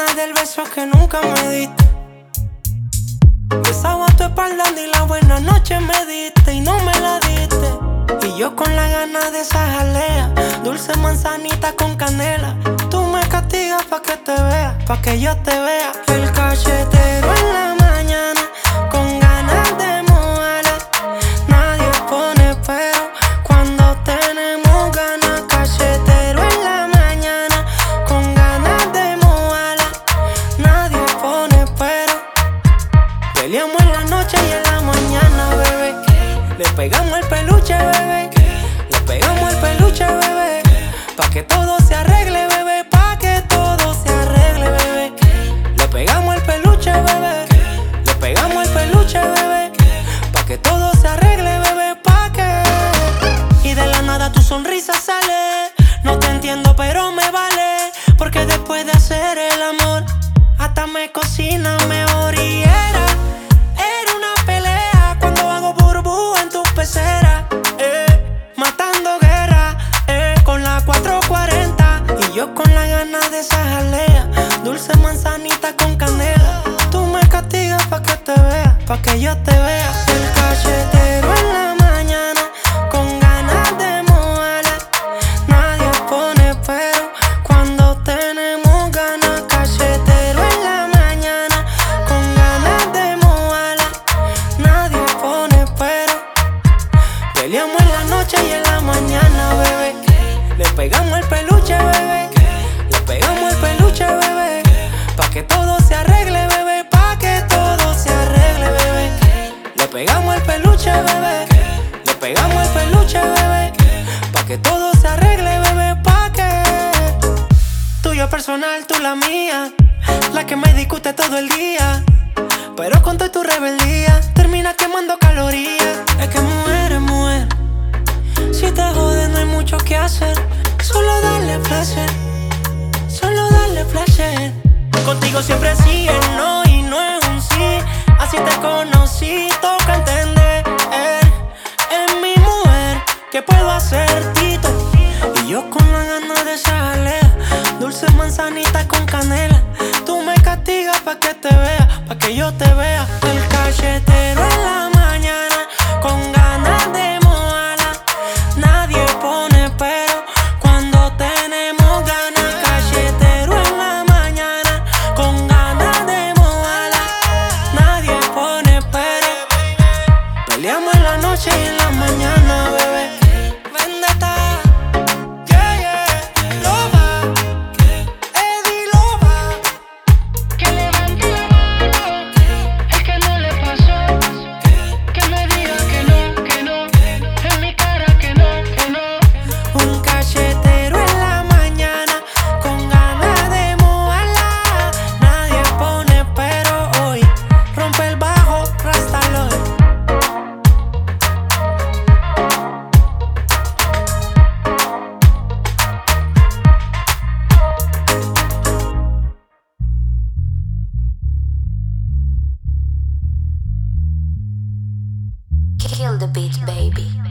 ganas del beso que nunca me diste. Besaba tu espalda ni la buena noche me diste y no me la diste. Y yo con la gana de esa jalea, dulce manzanita con canela. Tú me castigas pa' que te vea, pa' que yo te vea. El cachetero en la mañana, con ganas de mojarla. Nadie pone pero cuando tenemos ganas. Cachetero en la mañana, con ganas de mojarla. Nadie pone pero. Peleamos en la noche y en la mañana, bebé. Le pegamos el peluche, bebé. Le pegamos el peluche, bebé. Pa' que todo se arregle, bebé. Pa' que todo se arregle, bebé. Le pegamos el peluche, bebé. Le pegamos el peluche, bebé. Pa' que todo se arregle, bebé. Pa' que. Y de la nada tu sonrisa sale. No te entiendo pero me vale. Porque después de hacer el amor hasta me cocina mejor. Y era una pelea cuando hago burbu en tu pecera, matando guerra, con la 440. Y yo con la gana de esa jalea, dulce manzanita con canela. Tú me castigas pa' que te vea, pa' que yo te vea. El cachetero en la mañana, con ganas de mojarla. Nadie pone pero cuando tenemos ganas. Cachetero en la mañana, con ganas de mojarla. Nadie pone pero. Peleamos en la noche y en la mañana, bebé. Le pegamos el peluche, bebé. Le pegamos el peluche, bebé. Pa' que todo se arregle, bebé. Pa' que todo se arregle, bebé. Le pegamos el peluche, bebé. Le pegamos el peluche, bebé. Pa' que todo se arregle, bebé. Pa' que. Tuyo personal, tú la mía. La que me discute todo el día. Pero con toda tu rebeldía termina quemando calorías. Es que mujer es mujer. Si te jodes no hay mucho que hacer. Solo darle placer. Solo darle placer. Contigo siempre sí es no y no es un sí. Así te conocí, toca entender. Es mi mujer, ¿qué puedo hacer, Tito? Y yo con la gana de esa jalea, dulce manzanita con canela. Tú me castigas pa' que te vea, pa' que yo te vea. El cachetero en la mañana, con ganas de mojarla. Nadie pone pero cuando tenemos ganas. Cachetero en la mañana, con ganas de mojarla. Nadie pone pero. Peleamos en la noche y en la mañana, bebé. Vendetta, yeah, yeah, loba, Eddie Loba. Que levante la mano, el que no le pasó. Que me diga que no, en mi cara que no. Un cachetero en la mañana, con ganas de mojarla. Nadie pone pero hoy. Rompe el bajo, rástalo. Kill the beat, baby.